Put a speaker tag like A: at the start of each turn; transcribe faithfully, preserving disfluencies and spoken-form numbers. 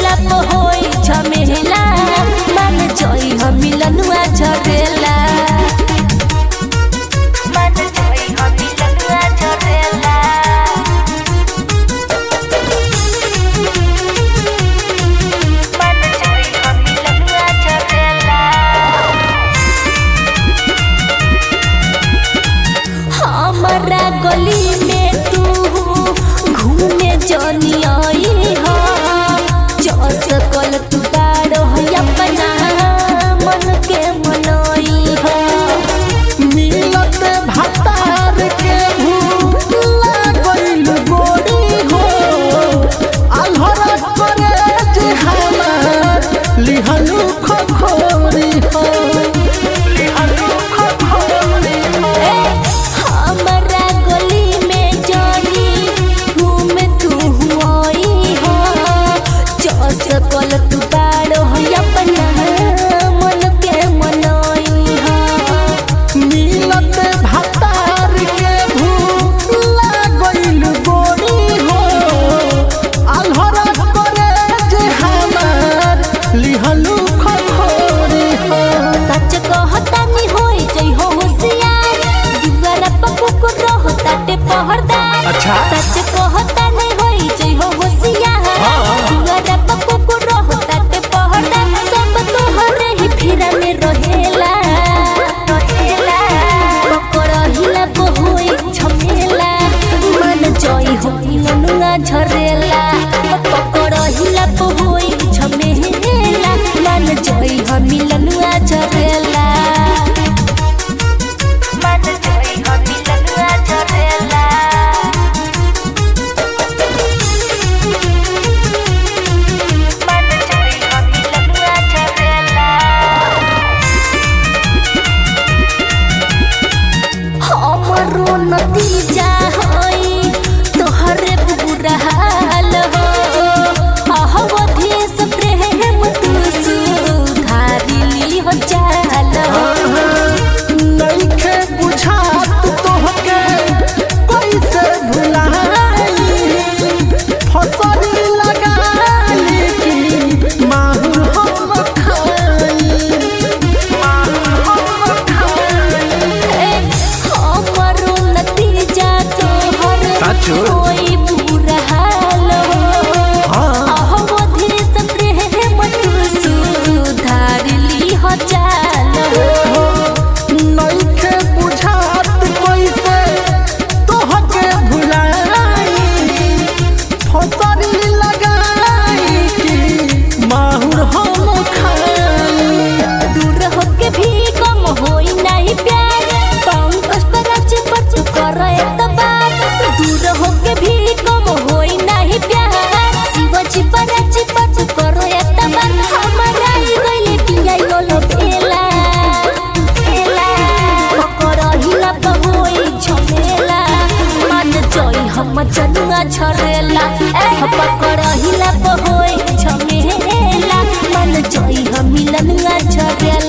A: पकड़हिला होई झमेला मान जई हम मिलनुआ झरेला मान जई हम मिलनुआ झरेला मान जई हम मिलनुआ झरेला हमारा गली में तू घूमे जनी आई हो जस कल तू बाड़ो अपना मन के मनई हो
B: मिलत भतार के भूला गइल गोरी हो अलहरा करे जे हमार लिहनु खखोरी हो लिहनु खखोरी हो
A: हमारा गली में जानी घूमे तू आई हो जस कल तू बाड़ो अपना मन के मनई हो
B: मिलत भतार के भूला गइल गोरी हो अलहरा करे जे हमार लिहनु खखोरी हो
A: सच कहता नहीं होई जई हो होशियार दीवारा पप्पू को रहताटे पहरदार
B: अच्छा।
A: सच कहता नहीं होई जई हो होशियार दीवारा पप्पू को रहताटे पहरदार सब तोहरे ही फिरा में रहेला रहेला पकड़हिला होई झमेला मन जई हो मिलनुआ झरेला पकड़हिला होई झमेला मन जई हो मिलनुआ झरेला मन जई हो मिलनुआ झरेला मन जई हो मिलनुआ झरेला हमरो नतीजा होई तोहरे बुरा हाल हो अहवधेश प्रेम तू सुधारिली हो चाल हो
B: नइखे बुझात तोहके कैसे भुलाई फसरी लगाली की माहुर हम खाई माहुर हम खाई
A: हमरो नतीजा तोहर
B: साचो।
A: कोई बुरा हाल हो अहवधेश प्रेम तू सुधारिली हो चाल हो
B: नइखे बुझात कैसे तोहके भुलाई फसरी लगाई की माहुर हम खाई
A: दूर होके भी कम होई नहीं प्यार पंकज पर अच्छे बच कर एतबार दूर होके भी कम होई नहीं प्यार शिवजी पर अच्छे बच कर एतबार हमारा ही गइले पियाई गोलो भेला भेला पकड़हिला होई झमेला मान जई हम जनुआ झरेला ए पकड़हिला होई झमेला मन जई हम मिलनुआ झरेला